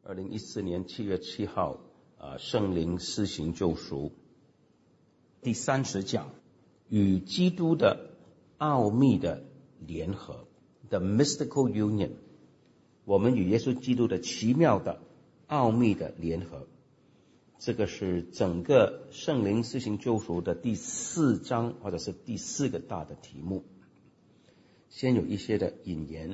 2014年7月7号圣灵施行救赎第30讲，与基督的奥秘的联合 The Mystical Union， 我们与耶稣基督的奇妙的奥秘的联合。这个是整个圣灵施行救赎的第4章，或者是第4个大的题目。先有一些的引言。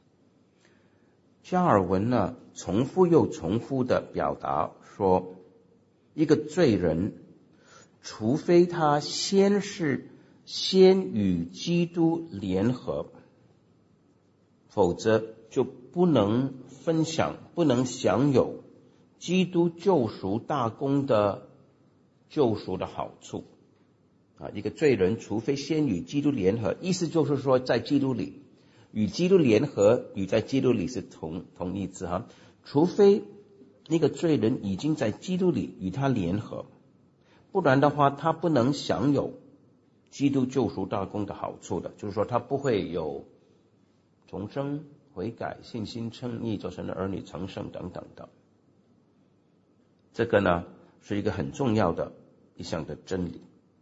加尔文呢，重复又重复的表达说，一个罪人，除非他先与基督联合，否则就不能分享，不能享有基督救赎大功的救赎的好处。一个罪人除非先与基督联合，意思就是说在基督里，与基督联合与在基督里是同义字哈。除非那个罪人已经在基督里与他联合，不然的话他不能享有基督救赎大功的好处的，就是说他不会有重生、悔改、信心、称义、做神的儿女、成圣等等的。这个呢是一个很重要的一项的真理。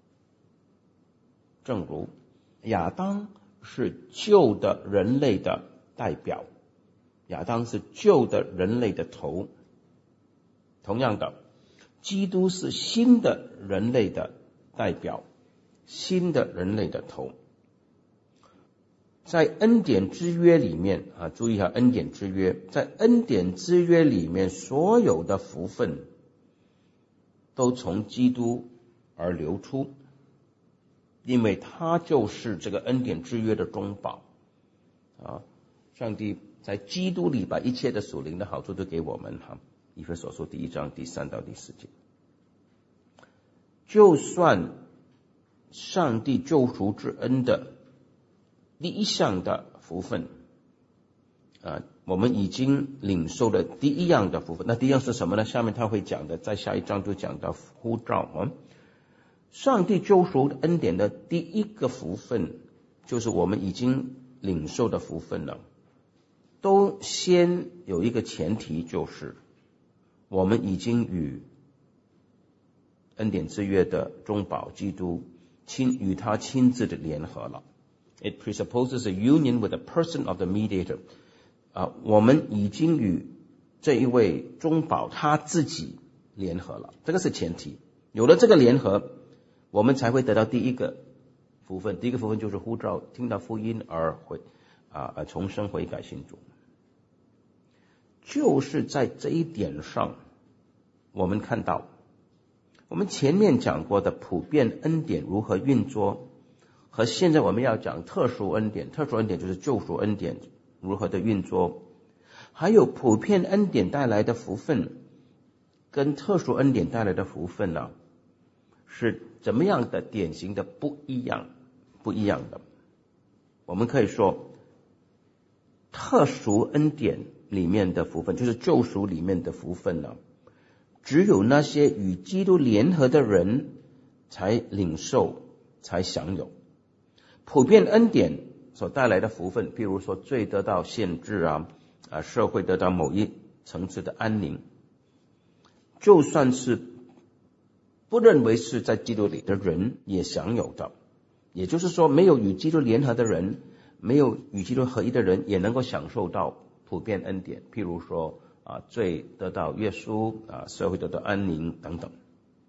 正如亚当是旧的人类的代表，亚当是旧的人类的头，同样的，基督是新的人类的代表，新的人类的头。在恩典之约里面注意一下恩典之约，在恩典之约里面，所有的福分都从基督而流出，因为他就是这个恩典之约的中保上帝在基督里把一切的属灵的好处都给我们以弗所书1章3到4节。就算上帝救赎之恩的第一项的福分我们已经领受了第一样的福分。那第一样是什么呢？下面他会讲的，在下一章就讲到呼召上帝救赎恩典的第一个福分，就是我们已经领受的福分了，都先有一个前提，就是我们已经与恩典之约的中保基督与他亲自的联合了。It presupposes a union with the person of the mediator。我们已经与这一位中保他自己联合了，这个是前提。有了这个联合，我们才会得到第一个福分。第一个福分就是呼召，听到福音而重生悔改信主。就是在这一点上，我们看到我们前面讲过的普遍恩典如何运作，和现在我们要讲特殊恩典，特殊恩典就是救赎恩典如何的运作，还有普遍恩典带来的福分跟特殊恩典带来的福分呢，是怎么样的典型的不一样的。我们可以说，特殊恩典里面的福分，就是救赎里面的福分呢，只有那些与基督联合的人才领受，才享有。普遍恩典所带来的福分，譬如说罪得到限制社会得到某一层次的安宁，就算是不认为是在基督里的人也享有的。也就是说，没有与基督联合的人，没有与基督合一的人，也能够享受到普遍恩典，譬如说罪得到约束社会得到安宁等等。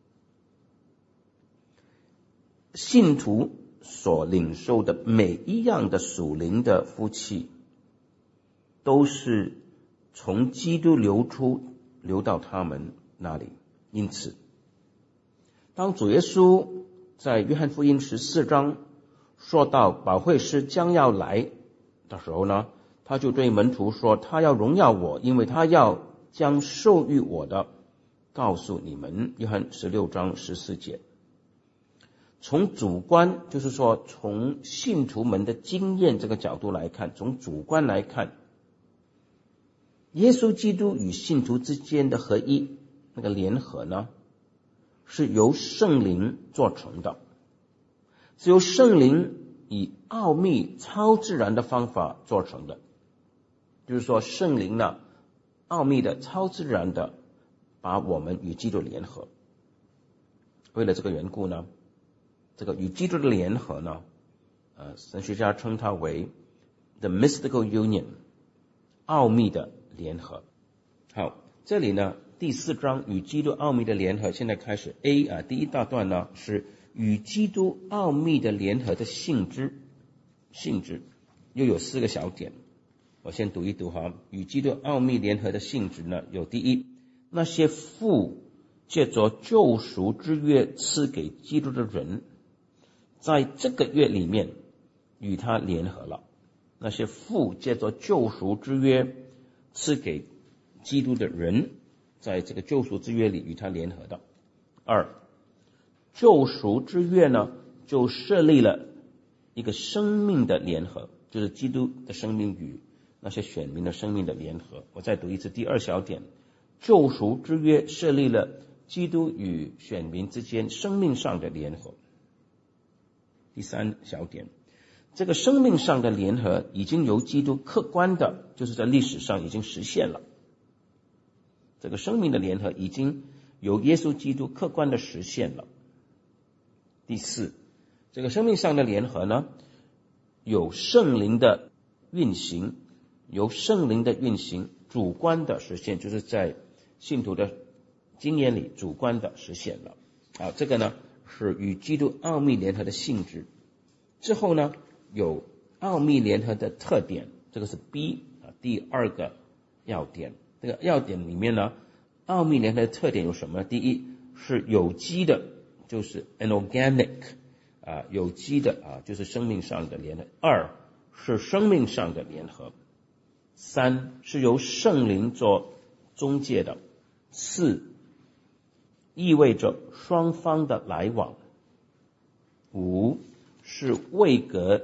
信徒所领受的每一样的属灵的福气，都是从基督流到他们那里。因此，当主耶稣在约翰福音14章说到保惠师将要来的时候呢，他就对门徒说，他要荣耀我，因为他要将受育我的告诉你们。约翰16章14节。从主观，就是说从信徒们的经验这个角度来看，从主观来看，耶稣基督与信徒之间的合一，那个联合呢，是由圣灵做成的，是由圣灵以奥秘超自然的方法做成的。就是说圣灵呢奥秘的、超自然的把我们与基督联合。为了这个缘故呢，这个与基督的联合呢，神学家称它为 the mystical union， 奥秘的联合。好，这里呢第4章与基督奥秘的联合，现在开始 A 第一大段呢是与基督奥秘的联合的性质又有4个小点，我先读一读哈。与基督奥秘联合的性质呢，有第一，那些父借着救赎之约赐给基督的人，在这个约里面与他联合了。那些父借着救赎之约赐给基督的人，在这个救赎之约里与他联合的。2，救赎之约呢，就设立了一个生命的联合，就是基督的生命与那些选民的生命的联合。我再读一次第2小点，救赎之约设立了基督与选民之间生命上的联合。第3小点，这个生命上的联合已经由基督客观的，就是在历史上已经实现了。这个生命的联合已经由耶稣基督客观的实现了。第4，这个生命上的联合呢，有圣灵的运行，主观的实现，就是在信徒的经验里主观的实现了。好，这个呢是与基督奥秘联合的性质。之后呢有奥秘联合的特点，这个是 B 第2个要点。这个要点里面呢，奥秘联合的特点有什么？第一是有机的，就是 anorganic， 有机的就是生命上的联合。2是生命上的联合。3是由圣灵做中介的。4意味着双方的来往。5是位格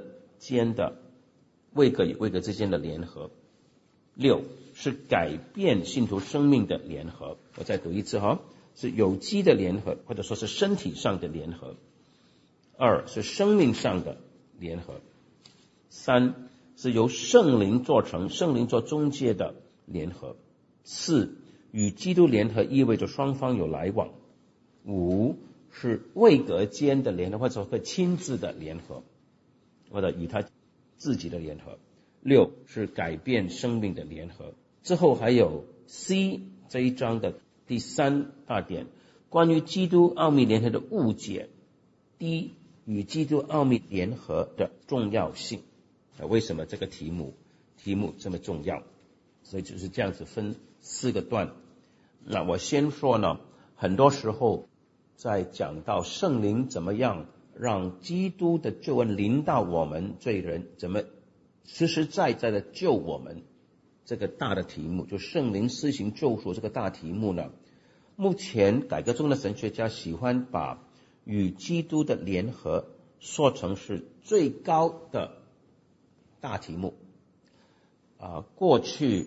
与位格之间的联合。6是改变信徒生命的联合。我再读一次哈，是有机的联合，或者说是身体上的联合。2是生命上的联合。3是由圣灵做中介的联合。4与基督联合意味着双方有来往。5是位格间的联合，或者说亲自的联合，或者与他自己的联合。6是改变生命的联合。之后还有 C 这一章的第3大点，关于基督奥秘联合的误解。D 与基督奥秘联合的重要性。为什么这个题目这么重要？所以就是这样子分4个段。那我先说呢，很多时候在讲到圣灵怎么样让基督的救恩临到我们罪人，怎么实实在在的救我们，这个大的题目，就圣灵施行救赎这个大题目呢，目前改革中的神学家喜欢把与基督的联合说成是最高的大题目。过去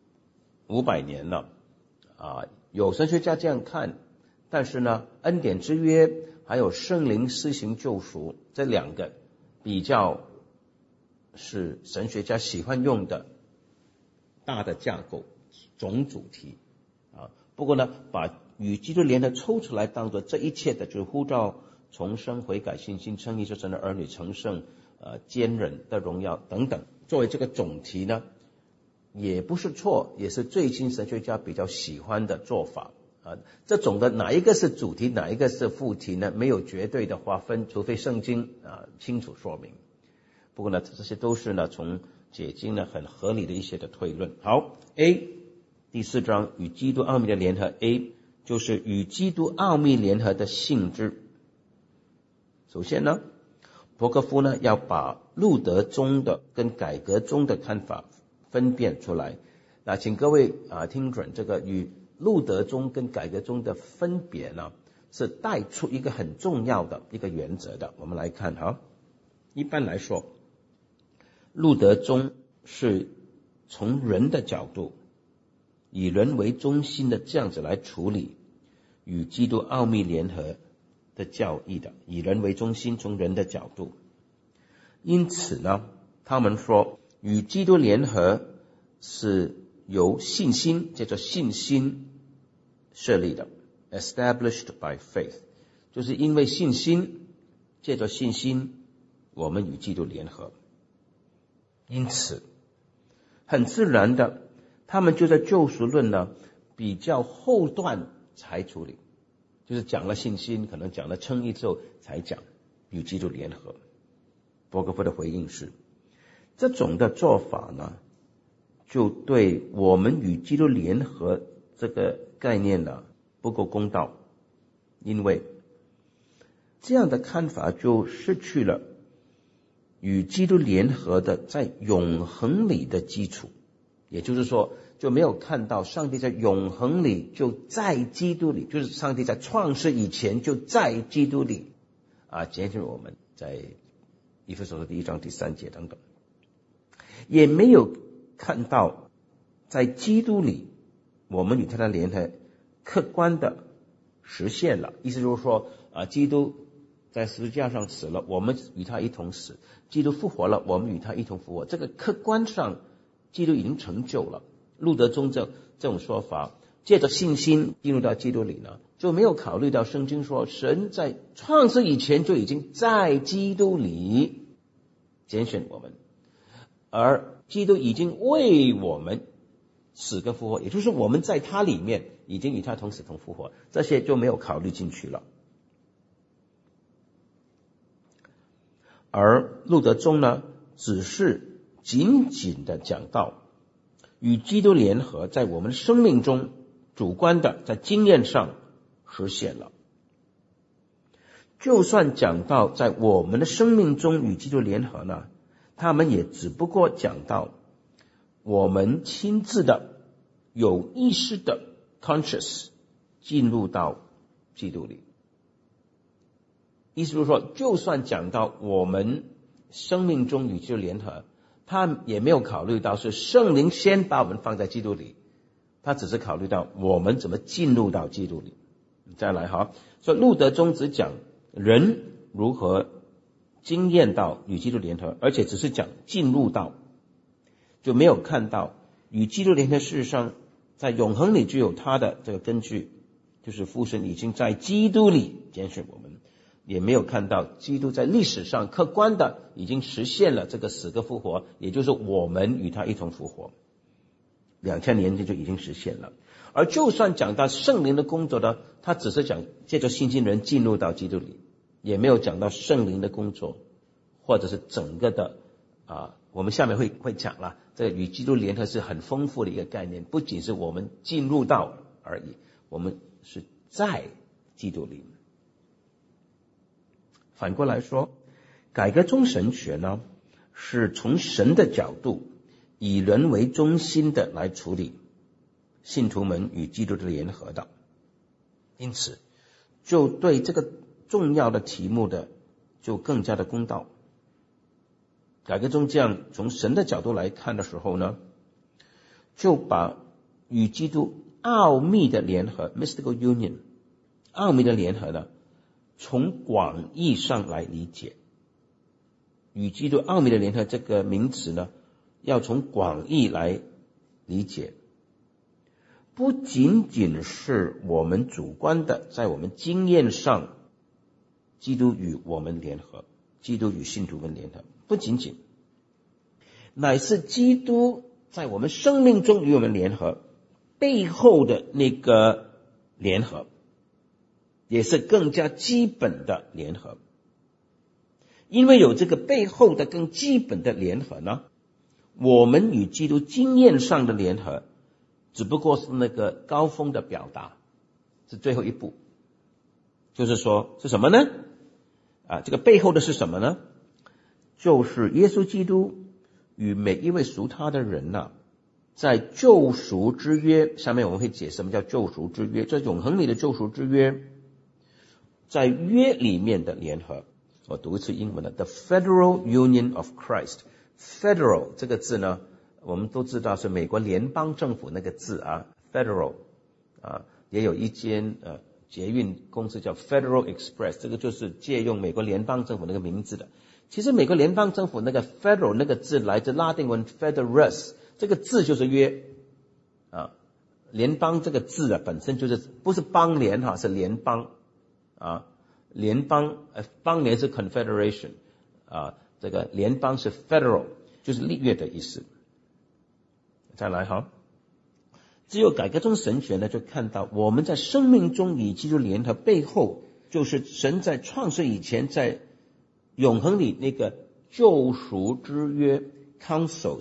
500年了，有神学家这样看，但是呢，恩典之约还有圣灵施行救赎这2个比较是神学家喜欢用的大的架构总主题。不过呢，把与基督联合抽出来当作这一切的，就是呼召重生、悔改、信心、称义、做神的儿女、成圣、坚忍的荣耀等等，作为这个总题呢，也不是错，也是最近神学家比较喜欢的做法。这种的哪一个是主题，哪一个是副题呢？没有绝对的划分，除非圣经清楚说明。不过呢，这些都是呢从解经呢很合理的一些的推论。好 ，A 第4章与基督奥秘的联合。A 就是与基督奥秘联合的性质。首先呢，伯克夫呢要把路德宗的跟改革宗的看法分辨出来。那请各位听准，这个与路德宗跟改革宗的分别呢，是带出一个很重要的一个原则的。我们来看哈，一般来说，路德宗是从人的角度，以人为中心的这样子来处理与基督奥秘联合的教义的，以人为中心，从人的角度。因此呢，他们说与基督联合是由信心，叫做信心设立的 established by faith， 就是因为信心，借着信心我们与基督联合。因此很自然的，他们就在救赎论呢比较后段才处理，就是讲了信心，可能讲了称义之后才讲与基督联合。伯格夫的回应是，这种的做法呢，就对我们与基督联合这个概念呢不够公道，因为这样的看法就失去了与基督联合的在永恒里的基础，也就是说就没有看到上帝在永恒里就在基督里，就是上帝在创世以前就在基督里接近我们，在以弗所书第1章第3节等等，也没有看到在基督里我们与他的联合客观的实现了。意思就是说基督在十字架上死了，我们与他一同死；基督复活了，我们与他一同复活。这个客观上基督已经成就了。路德宗这种说法，借着信心进入到基督里呢，就没有考虑到圣经说神在创世以前就已经在基督里拣选我们，而基督已经为我们死跟复活，也就是我们在他里面已经与他同死同复活，这些就没有考虑进去了。而路德宗呢，只是仅仅的讲到与基督联合在我们生命中主观的在经验上实现了。就算讲到在我们的生命中与基督联合呢，他们也只不过讲到我们亲自的有意识的 conscious 进入到基督里。意思就是说，就算讲到我们生命中与基督联合，他也没有考虑到是圣灵先把我们放在基督里，他只是考虑到我们怎么进入到基督里。再来所以路德宗只讲人如何经验到与基督联合，而且只是讲进入到，就没有看到与基督联合事实上在永恒里就有他的这个根据，就是父神已经在基督里拣选我们，也没有看到基督在历史上客观的已经实现了这个死跟复活，也就是我们与他一同复活，2000年前就已经实现了。而就算讲到圣灵的工作呢，他只是讲借着信心人进入到基督里，也没有讲到圣灵的工作，或者是整个的我们下面会讲了，这个与基督联合是很丰富的一个概念，不仅是我们进入到而已，我们是在基督里。反过来说，改革宗神学呢，是从神的角度以人为中心的来处理信徒们与基督的联合的，因此就对这个重要的题目的就更加的公道。改革宗这样从神的角度来看的时候呢，就把与基督奥秘的联合 mystical union 奥秘的联合呢，从广义上来理解。与基督奥秘的联合这个名词呢，要从广义来理解，不仅仅是我们主观的在我们经验上基督与我们联合，基督与信徒们联合，不仅仅，乃是基督在我们生命中与我们联合背后的那个联合，也是更加基本的联合。因为有这个背后的更基本的联合呢，我们与基督经验上的联合只不过是那个高峰的表达，是最后一步。就是说是什么呢？这个背后的是什么呢？就是耶稣基督与每一位属他的人在救赎之约，下面我们会解释什么叫救赎之约，这永恒里的救赎之约，在约里面的联合。我读一次英文的 The Federal Union of Christ。 Federal 这个字呢，我们都知道是美国联邦政府那个字Federal 也有一间捷运公司叫 Federal Express， 这个就是借用美国联邦政府那个名字的。其实美国联邦政府那个 Federal 那个字来自拉丁文 Federus， 这个字就是约， 联邦这个字啊，本身就是不是邦联哈，是联邦啊，联邦邦联是 confederation 啊，这个联邦是 federal， 就是立约的意思。再来哈，只有改革宗神学呢，就看到我们在生命中与基督联合背后，就是神在创世以前在永恒里那个救赎之约 counsel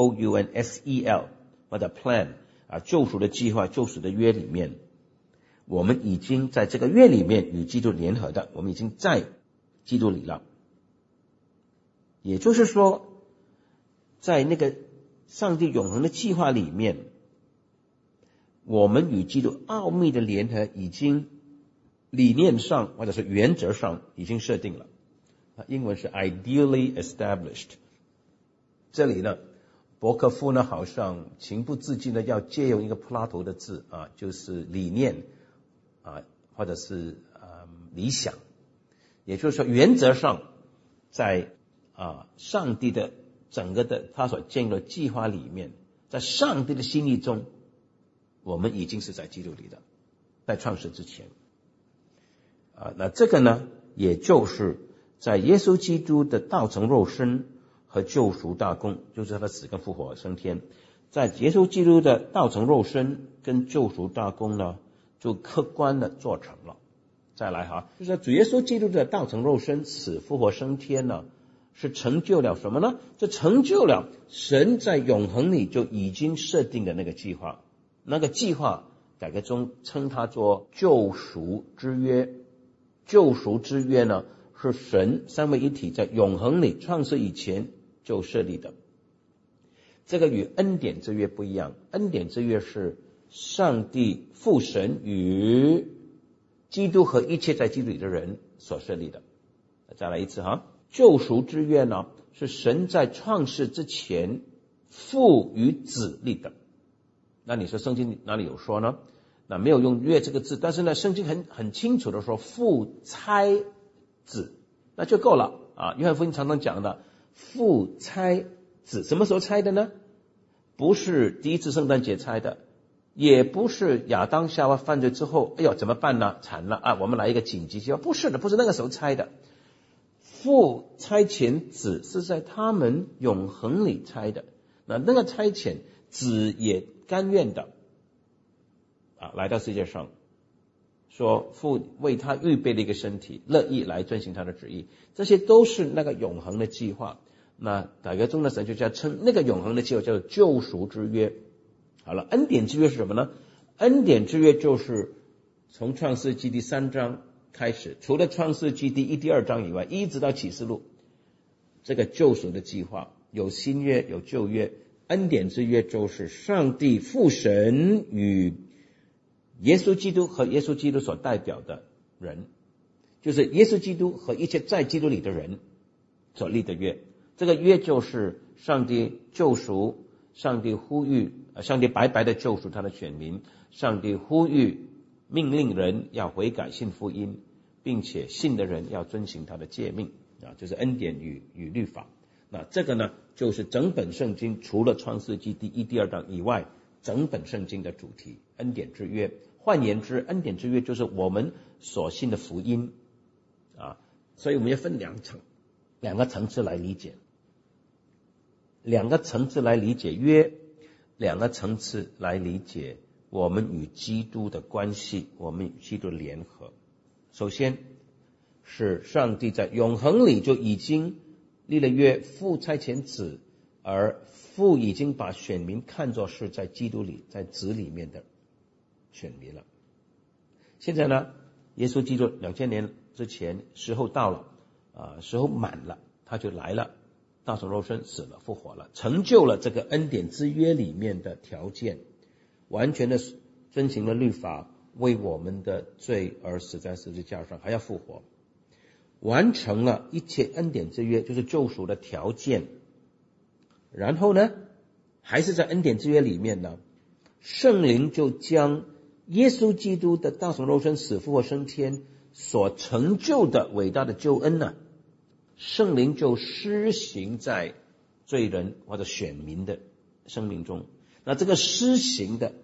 COUNSEL 或者 plan 啊，救赎的计划、救赎的约里面，我们已经在这个约里面与基督联合的，我们已经在基督里了。也就是说，在那个上帝永恒的计划里面，我们与基督奥秘的联合已经理念上或者是原则上已经设定了，英文是 ideally established。 这里呢，伯克夫呢好像情不自禁的要借用一个柏拉图的字啊，就是理念啊，或者是理想。也就是说，原则上在上帝的整个的他所建立的计划里面，在上帝的心意中，我们已经是在基督里的，在创世之前那这个呢，也就是在耶稣基督的道成肉身和救赎大功，就是他的死跟复活升天，在耶稣基督的道成肉身跟救赎大功呢，就客观的做成了。再来哈，就是主耶稣基督的道成肉身、死复活升天呢，是成就了什么呢？这成就了神在永恒里就已经设定的那个计划。那个计划改革中称它做救赎之约。救赎之约呢，是神三位一体在永恒里创世以前就设立的。这个与恩典之约不一样，恩典之约是上帝父神与基督和一切在基督里的人所设立的。再来一次哈，救赎之约呢，是神在创世之前父与子立的。那你说圣经哪里有说呢？那没有用约这个字，但是呢，圣经很清楚的说父差子，那就够了啊。约翰福音常常讲的父差子，什么时候差的呢？不是第一次圣诞节差的，也不是亚当夏娃犯罪之后，哎呦怎么办呢？惨了啊，我们来一个紧急计划，不是的，不是那个时候差的。父差遣子是在他们永恒里差的，那个差遣子也甘愿的来到世界上，说父为他预备了一个身体，乐意来遵行他的旨意，这些都是那个永恒的计划。那改革中的神学家称那个永恒的计划叫做救赎之约。好了，恩典之约是什么呢？恩典之约就是从创世纪第3章开始，除了创世纪第1、第2章以外，一直到启示录，这个救赎的计划有新约有旧约。恩典之约就是上帝父神与耶稣基督和耶稣基督所代表的人，就是耶稣基督和一切在基督里的人所立的约。这个约就是上帝救赎，上帝呼吁，上帝白白的救赎他的选民，上帝呼吁命令人要悔改信福音，并且信的人要遵行他的诫命就是恩典与律法。那这个呢，就是整本圣经除了创世纪第1、第2章以外，整本圣经的主题，恩典之约。换言之，恩典之约就是我们所信的福音所以我们要分两个层次来理解，两个层次来理解约，两个层次来理解我们与基督的关系，我们与基督的联合。首先是上帝在永恒里就已经立了约，父差遣子，而父已经把选民看作是在基督里，在子里面的选民了。现在呢，耶稣基督2000年之前时候到了时候满了，他就来了，道成肉身，死了，复活了，成就了这个恩典之约里面的条件，完全的遵行了律法，为我们的罪而死在十字架上，还要复活，完成了一切恩典之约，就是救赎的条件。然后呢，还是在恩典之约里面呢，圣灵就将耶稣基督的道成肉身、死复活升天所成就的伟大的救恩呢，圣灵就施行在罪人或者选民的生命中。那这个施行的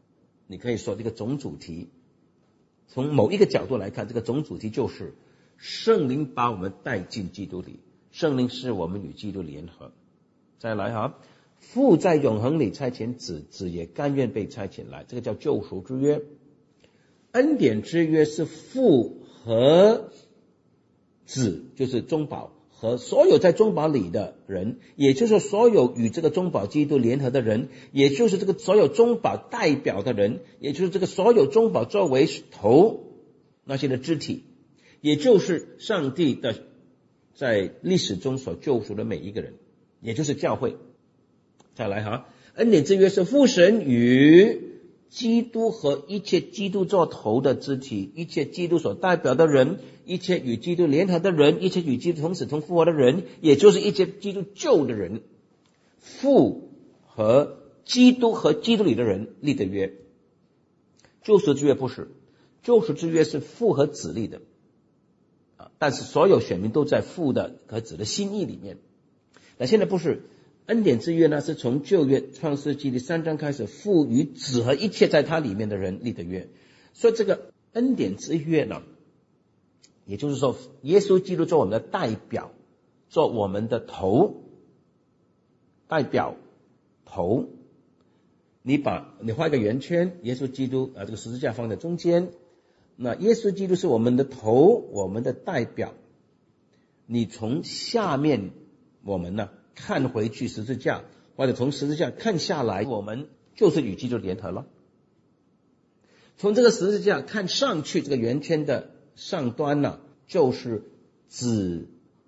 你可以说这个总主题，从某一个角度来看，这个总主题就是圣灵把我们带进基督里，圣灵是我们与基督联合。再来哈，父在永恒里差遣子，子也甘愿被差遣来，这个叫救赎之约。恩典之约是父和子，就是中保，和所有在中保里的人，也就是所有与这个中保基督联合的人，也就是这个所有中保代表的人，也就是这个所有中保作为头那些的肢体，也就是上帝的在历史中所救赎的每一个人，也就是教会。再来哈，恩典之约是父神与基督和一切基督做头的肢体，一切基督所代表的人，一切与基督联合的人，一切与基督同死同复活的人，也就是一切基督救的人，父和基督和基督里的人立的约。救赎之约不是，救赎之约是父和子立的，但是所有选民都在父的和子的心意里面。那现在不是，恩典之约呢，是从旧约创世纪第3章开始，父与子和一切在他里面的人立的约。所以这个恩典之约呢，也就是说耶稣基督做我们的代表，做我们的头，代表头。你画一个圆圈，耶稣基督这个十字架放在中间，那耶稣基督是我们的头，我们的代表。你从下面我们呢看回去十字架，或者从十字架看下来，我们就是与基督联合了。从这个十字架看上去，这个圆圈的上端呢，就是子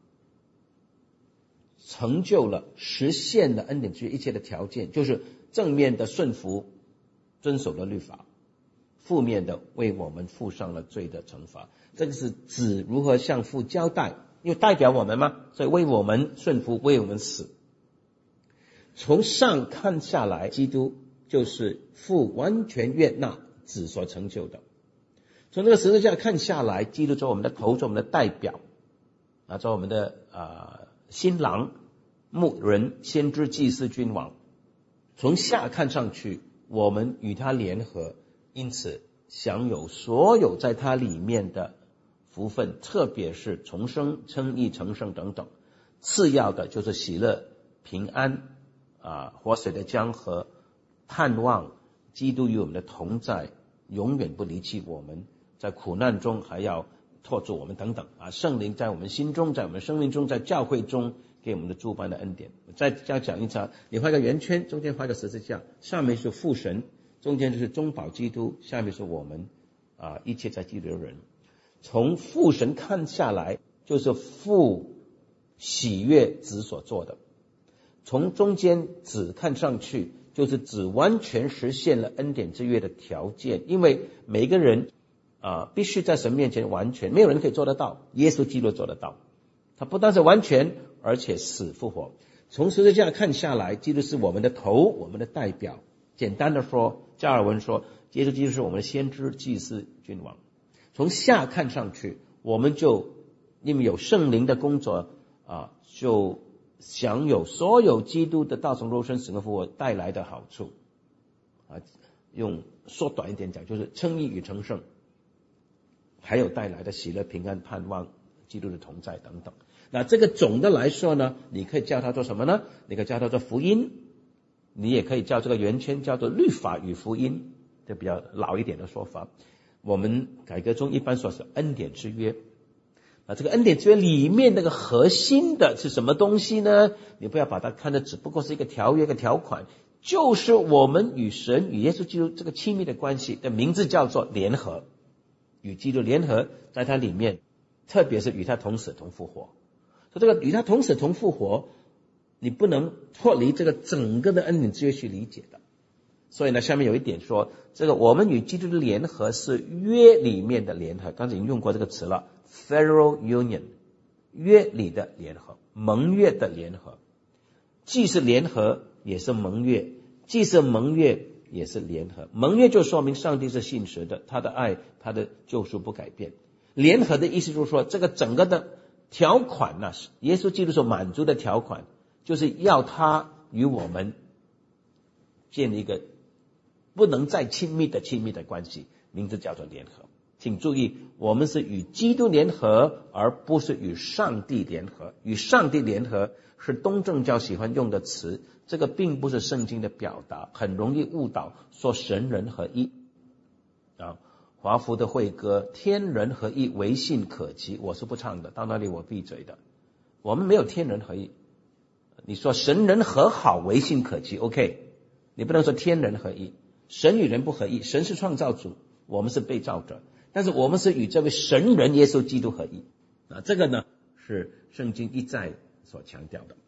成就了实现了恩典之约一切的条件，就是正面的顺服遵守了律法，负面的为我们付上了罪的惩罚。这个是子如何向父交代，因为代表我们嘛，所以为我们顺服，为我们死。从上看下来，基督就是父完全悦纳子所成就的。从这个十字架看下来，基督做我们的头，做我们的代表，做我们的新郎、牧人、先知、祭司、君王。从下看上去，我们与他联合，因此享有所有在他里面的福分，特别是重生、称义、成圣等等。次要的就是喜乐、平安，活水的江河，盼望基督与我们的同在，永远不离弃我们，在苦难中还要托住我们等等。圣灵在我们心中，在我们生命中，在教会中给我们的诸般的恩典。再讲一次，你画一个圆圈，中间画一个十字架，上面是父神，中间就是中保基督，下面是我们一切在基督的人。从父神看下来，就是父喜悦子所做的。从中间子看上去，就是子完全实现了恩典之约的条件。因为每个人必须在神面前完全，没有人可以做得到，耶稣基督做得到。他不但是完全，而且死复活。从十字架看下来，基督是我们的头，我们的代表。简单的说，加尔文说，耶稣基督是我们的先知、祭司、君王。从下看上去，我们就因为有圣灵的工作就享有所有基督的道成肉身、死而复活带来的好处。用缩短一点讲，就是称义与成圣，还有带来的喜乐、平安、盼望、基督的同在等等。那这个总的来说呢，你可以叫它做什么呢？你可以叫它做福音，你也可以叫这个圆圈叫做律法与福音，这比较老一点的说法。我们改革中一般说是恩典之约。这个恩典之约里面那个核心的是什么东西呢？你不要把它看得只不过是一个条约、一个条款，就是我们与神、与耶稣基督这个亲密的关系的名字叫做联合，与基督联合，在它里面，特别是与他同死同复活。所以这个与他同死同复活，你不能脱离这个整个的恩典之约去理解的。所以呢，下面有一点说，这个我们与基督的联合是约里面的联合，刚才已经用过这个词了， Federal Union， 约里的联合，盟约的联合，既是联合也是盟约，既是盟约也是联合。盟约就说明上帝是信实的，他的爱，他的救赎不改变。联合的意思就是说，这个整个的条款呢，耶稣基督所满足的条款，就是要他与我们建立一个不能再亲密的关系，名字叫做联合。请注意，我们是与基督联合，而不是与上帝联合。与上帝联合是东正教喜欢用的词，这个并不是圣经的表达，很容易误导，说神人合一啊。华福的会歌天人合一，唯信可及，我是不唱的，到那里我闭嘴的。我们没有天人合一。你说神人和好，唯信可及 OK， 你不能说天人合一。神与人不合一，神是创造主，我们是被造者，但是我们是与这位神人耶稣基督合一。这个呢是圣经一再所强调的。